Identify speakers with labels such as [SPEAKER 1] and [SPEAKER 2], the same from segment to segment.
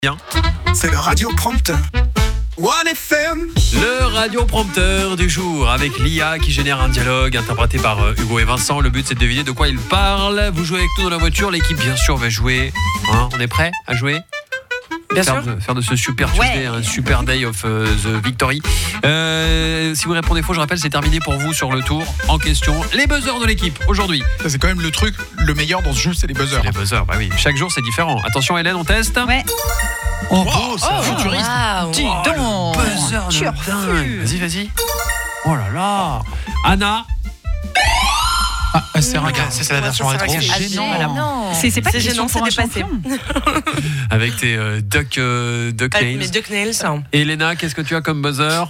[SPEAKER 1] Bien.
[SPEAKER 2] C'est le radioprompteur. One FM.
[SPEAKER 1] Le radioprompteur du jour avec l'IA qui génère un dialogue interprété par Hugo et Vincent. Le but c'est de deviner de quoi ils parlent. Vous jouez avec nous dans la voiture. L'équipe bien sûr va jouer. On est prêt à jouer?
[SPEAKER 3] Bien sûr.
[SPEAKER 1] Faire de ce super Tuesday un super day of the victory. Si vous répondez faux, je rappelle, c'est terminé pour vous sur le tour en question. Les buzzers de l'équipe aujourd'hui.
[SPEAKER 2] Ça, c'est quand même le truc, le meilleur dans ce jeu, c'est les buzzers.
[SPEAKER 1] Les buzzers, bah oui. Chaque jour c'est différent. Attention Hélène, on teste.
[SPEAKER 4] Ouais.
[SPEAKER 2] Oh, c'est futuriste.
[SPEAKER 4] Dis donc.
[SPEAKER 1] Buzzer de dingue. Vas-y. Oh là là. Anna.
[SPEAKER 2] C'est la version rétro.
[SPEAKER 4] Non. C'est pas
[SPEAKER 3] gênant, c'est dépassé.
[SPEAKER 1] Avec tes duck
[SPEAKER 3] Avec
[SPEAKER 1] nails.
[SPEAKER 3] mes duck nails.
[SPEAKER 1] Et Elena, qu'est-ce que tu as comme buzzer?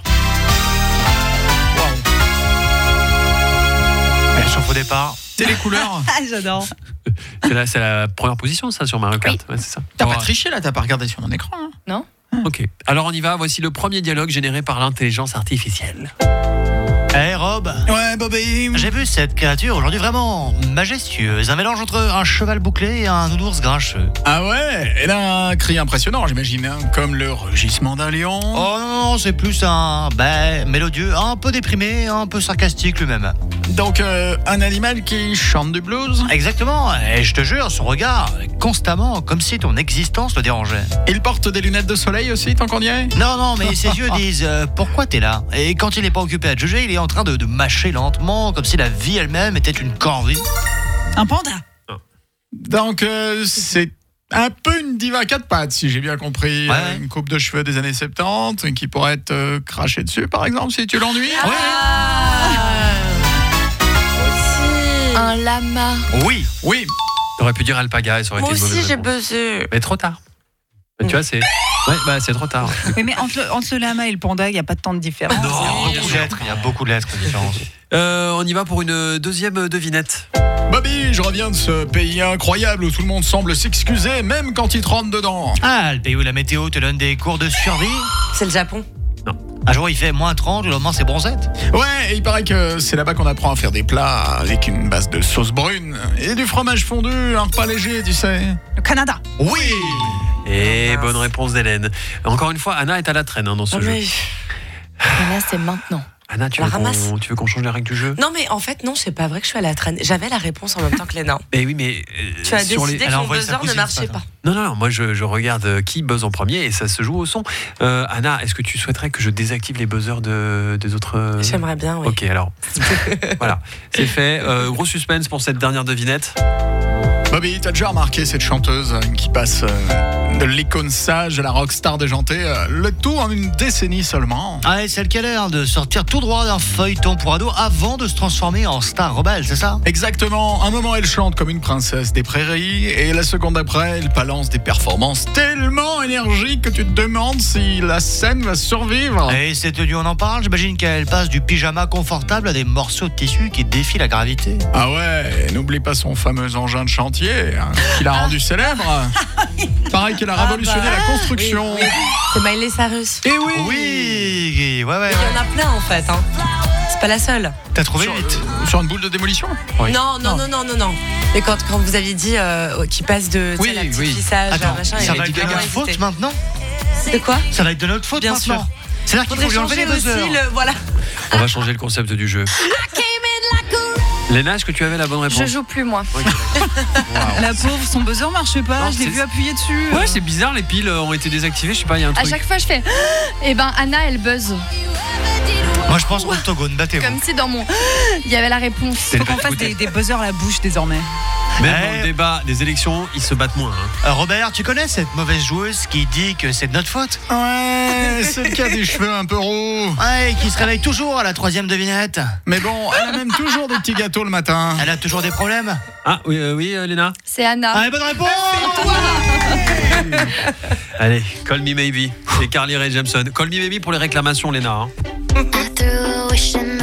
[SPEAKER 5] Elle chauffe au départ.
[SPEAKER 2] C'est les couleurs.
[SPEAKER 4] J'adore.
[SPEAKER 1] C'est la première position, ça, sur Mario Kart. Ouais, c'est ça.
[SPEAKER 2] T'as pas triché là, t'as pas regardé sur mon écran. Hein.
[SPEAKER 4] Non.
[SPEAKER 1] Ok. Alors on y va. Voici le premier dialogue généré par l'intelligence artificielle.
[SPEAKER 5] Hey Rob,
[SPEAKER 2] Ouais, Bobby.
[SPEAKER 5] j'ai vu cette créature aujourd'hui vraiment majestueuse. Un mélange entre un cheval bouclé et un nounours grincheux.
[SPEAKER 2] Ah ouais, elle a un cri impressionnant, j'imagine, hein, comme le rugissement d'un lion.
[SPEAKER 5] Oh non, c'est plus un mélodieux, un peu déprimé, un peu sarcastique lui-même.
[SPEAKER 2] Donc, un animal qui chante du blues.
[SPEAKER 5] Exactement, et je te jure, son regard, constamment, comme si ton existence le dérangeait.
[SPEAKER 2] Il porte des lunettes de soleil aussi, tant qu'on y est.
[SPEAKER 5] Non, mais ses yeux disent pourquoi t'es là? Et quand il n'est pas occupé à te juger, il est en train de mâcher lentement, comme si la vie elle-même était une corvée.
[SPEAKER 4] Un panda.
[SPEAKER 2] Donc, c'est un peu une diva à quatre pattes, si j'ai bien compris.
[SPEAKER 5] Ouais.
[SPEAKER 2] Une coupe de cheveux des années 70, qui pourrait être crachée dessus, par exemple, si tu l'ennuies.
[SPEAKER 3] Un lama.
[SPEAKER 5] Oui.
[SPEAKER 2] Oui.
[SPEAKER 1] T'aurais pu dire alpaga et ça aurait
[SPEAKER 3] Moi
[SPEAKER 1] été une
[SPEAKER 3] aussi
[SPEAKER 1] mauvaise
[SPEAKER 3] j'ai
[SPEAKER 1] réponse.
[SPEAKER 3] buzzé.
[SPEAKER 1] Mais trop tard. Tu vois, c'est trop tard.
[SPEAKER 4] Oui, mais entre le lama et le panda, il n'y a pas tant de différence.
[SPEAKER 5] Il y a beaucoup de lettres de différence.
[SPEAKER 1] On y va pour une deuxième devinette.
[SPEAKER 2] Bobby, je reviens de ce pays incroyable où tout le monde semble s'excuser, même quand il te rentre dedans.
[SPEAKER 5] Ah, le pays où la météo te donne des cours de survie.
[SPEAKER 3] C'est le Japon.
[SPEAKER 5] Un jour il fait moins 30, le lendemain c'est bronzette.
[SPEAKER 2] Ouais, et il paraît que c'est là-bas qu'on apprend à faire des plats avec une base de sauce brune et du fromage fondu, un repas léger, tu sais.
[SPEAKER 4] Le Canada.
[SPEAKER 2] Oui.
[SPEAKER 1] Et bonne réponse d'Hélène. Encore une fois, Anna est à la traîne dans ce jeu.
[SPEAKER 3] Mais là c'est maintenant.
[SPEAKER 1] Anna, tu
[SPEAKER 3] La
[SPEAKER 1] veux
[SPEAKER 3] ramasse.
[SPEAKER 1] qu'on change les règles du jeu?
[SPEAKER 3] Non mais en fait non, c'est pas vrai que je suis à la traîne. J'avais la réponse en même temps que Léna.
[SPEAKER 1] Eh oui, mais
[SPEAKER 3] Tu as
[SPEAKER 1] sur
[SPEAKER 3] décidé
[SPEAKER 5] Elle
[SPEAKER 3] que
[SPEAKER 5] a
[SPEAKER 3] mon
[SPEAKER 5] envoyé sa
[SPEAKER 3] buzzer ne
[SPEAKER 5] cousine
[SPEAKER 3] marchait
[SPEAKER 5] ce matin.
[SPEAKER 3] pas.
[SPEAKER 1] Non, moi je regarde qui buzz en premier et ça se joue au son. Anna, est-ce que tu souhaiterais que je désactive les buzzers des autres
[SPEAKER 3] J'aimerais bien, oui.
[SPEAKER 1] Ok, alors voilà, c'est fait. Gros suspense pour cette dernière devinette.
[SPEAKER 2] Bobby, t'as déjà remarqué cette chanteuse qui passe de l'icône sage à la rockstar déjantée, le tout en une décennie seulement.
[SPEAKER 5] Ah, et celle qui a l'air de sortir tout droit d'un feuilleton pour ado avant de se transformer en star rebelle, c'est ça?
[SPEAKER 2] Exactement, un moment elle chante comme une princesse des prairies et la seconde après elle balance des performances tellement énergiques que tu te demandes si la scène va survivre.
[SPEAKER 5] Et cette tenue, on en parle? J'imagine qu'elle passe du pyjama confortable à des morceaux de tissu qui défient la gravité.
[SPEAKER 2] Ah ouais, n'oublie pas son fameux engin de chantier qui l'a rendu célèbre. Pareil qu'elle a révolutionné la construction.
[SPEAKER 3] Oui. C'est Miley Cyrus.
[SPEAKER 2] Et oui.
[SPEAKER 5] Oui, ouais.
[SPEAKER 3] Il y en a plein en fait. Hein. C'est pas la seule.
[SPEAKER 5] T'as trouvé
[SPEAKER 2] Sur,
[SPEAKER 5] vite?
[SPEAKER 2] sur une boule de démolition.
[SPEAKER 5] Oui.
[SPEAKER 3] Non. Mais quand vous aviez dit qu'il passe de tu sais, la petite fissage,
[SPEAKER 5] Attends,
[SPEAKER 3] machin,
[SPEAKER 5] ça
[SPEAKER 3] il
[SPEAKER 5] va
[SPEAKER 3] a
[SPEAKER 5] être
[SPEAKER 3] dit
[SPEAKER 5] de
[SPEAKER 3] comment
[SPEAKER 5] notre faute
[SPEAKER 3] hésiter.
[SPEAKER 5] maintenant?
[SPEAKER 3] C'est quoi?
[SPEAKER 5] Ça va être de notre faute
[SPEAKER 3] Bien
[SPEAKER 5] maintenant.
[SPEAKER 3] sûr.
[SPEAKER 5] C'est-à-dire qu'il faut
[SPEAKER 3] Faudrait
[SPEAKER 5] lui enlever
[SPEAKER 3] changer
[SPEAKER 5] les buzzers.
[SPEAKER 3] aussi le voilà.
[SPEAKER 1] On va changer le concept du jeu. Léna, est-ce que tu avais la bonne réponse?
[SPEAKER 6] Je joue plus moi.
[SPEAKER 1] Ok, d'accord.
[SPEAKER 4] La pauvre, son buzzer marchait pas.
[SPEAKER 1] Non,
[SPEAKER 4] Je l'ai
[SPEAKER 1] c'est-
[SPEAKER 4] vu appuyer dessus.
[SPEAKER 1] Ouais, c'est bizarre, les piles ont été désactivées, je sais pas, il y a un
[SPEAKER 6] À
[SPEAKER 1] truc.
[SPEAKER 6] chaque fois, je fais. Eh ben, Anna, elle buzz.
[SPEAKER 5] Moi je pense octogone, battez-vous.
[SPEAKER 6] Comme si dans mon. Il y avait la réponse.
[SPEAKER 4] Faut qu'on fasse des buzzers à la bouche désormais.
[SPEAKER 1] Même dans le débat des élections, ils se battent moins. Hein.
[SPEAKER 5] Robert, tu connais cette mauvaise joueuse qui dit que c'est de notre faute?
[SPEAKER 2] Ouais, celle qui a des cheveux un peu roux.
[SPEAKER 5] Ouais, qui se réveille toujours à la troisième devinette.
[SPEAKER 2] Mais bon, elle a même toujours des petits gâteaux le matin.
[SPEAKER 5] Elle a toujours des problèmes.
[SPEAKER 1] Ah oui, Léna.
[SPEAKER 6] C'est Anna.
[SPEAKER 5] Ah, bonne réponse.
[SPEAKER 1] Allez, Call Me Maybe. C'est Carly Rae Jepsen. Call Me Maybe pour les réclamations, Léna. Hein.
[SPEAKER 7] I threw a wish in